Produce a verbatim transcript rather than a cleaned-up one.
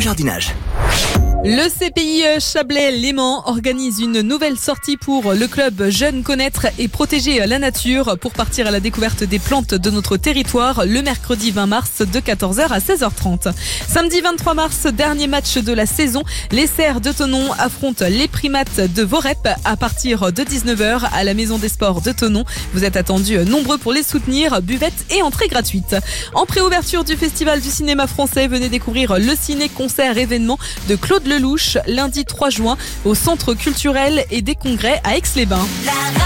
jardinage. Le C P I Chablais-Léman organise une nouvelle sortie pour le club Jeunes Connaître et Protéger la Nature pour partir à la découverte des plantes de notre territoire le mercredi vingt mars de quatorze heures à seize heures trente. Samedi vingt-trois mars, dernier match de la saison, les Cerfs de Thonon affrontent les Primates de Vorep à partir de dix-neuf heures à la Maison des Sports de Thonon. Vous êtes attendus nombreux pour les soutenir, buvette et entrée gratuite. En préouverture du Festival du cinéma français, venez découvrir le ciné-concert événement de Claude Lelouch lundi trois juin au Centre culturel et des congrès à Aix-les-Bains.